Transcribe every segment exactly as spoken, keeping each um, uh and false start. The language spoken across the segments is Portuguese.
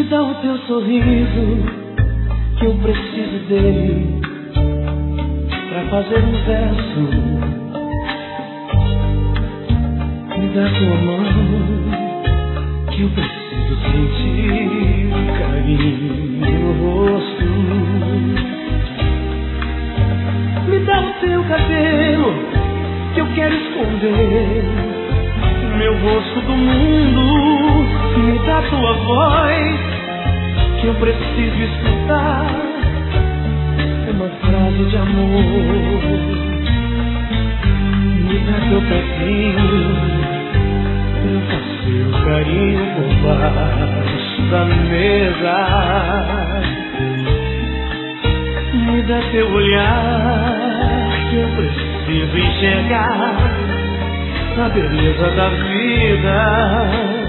dá o teu sorriso, que eu preciso dele pra fazer um verso. Me dá tua mão, que eu preciso sentir carinho no rosto. Me dá o teu cabelo, que eu quero esconder meu rosto do mundo. Me dá tua voz, que eu preciso escutar uma frase de amor. Me dá teu pezinho, pra eu fazer o carinho por baixo da mesa. Me dá teu olhar, que eu preciso enxergar a beleza da vida.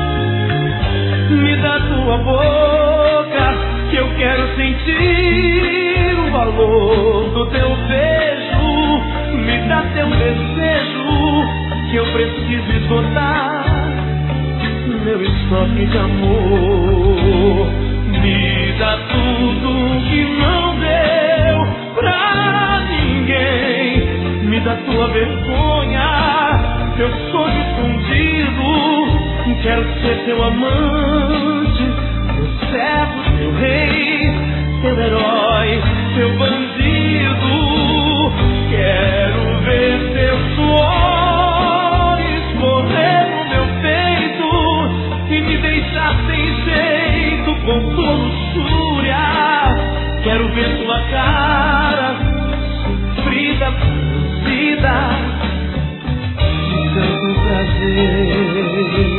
Me dá tua boca, que eu quero sentir o valor do teu beijo. Me dá teu desejo, que eu preciso esgotar meu estoque de amor. Me dá tudo que não deu pra ninguém. Me dá tua vergonha, teu sonho escondido. Quero ser teu amante, teu servo, teu rei, teu herói, teu bandido. Quero ver teu suor escorrer no meu peito e me deixar sem jeito com tua luxúria. Quero ver tua cara sofrida, produzida de tanto prazer.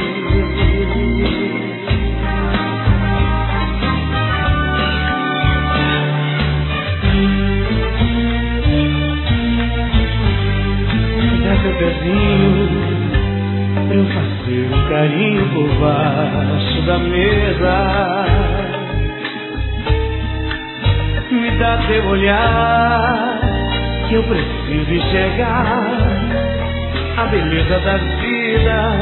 Teu pezinho, pra eu fazer um carinho por baixo da mesa. Me dá teu olhar, que eu preciso enxergar a beleza da vida.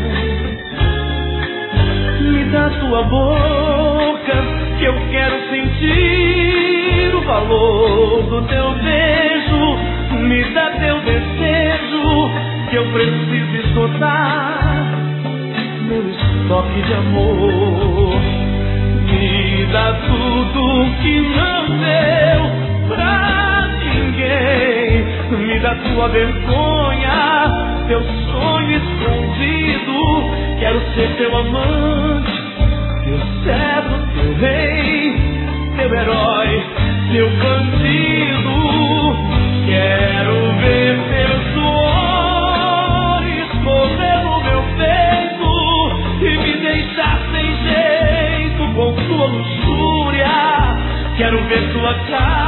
Me dá tua boca, que eu quero sentir o valor do teu beijo. Me dá teu desejo, que eu preciso esgotar meu estoque de amor. Me dá tudo que não deu pra ninguém. Me dá tua vergonha, teu sonho escondido. Quero ser teu amante, teu servo, teu rei, teu herói, teu bandido. Quero ver teu suor escorrer no meu peito e me deixar sem jeito com tua luxúria. Quero ver tua cara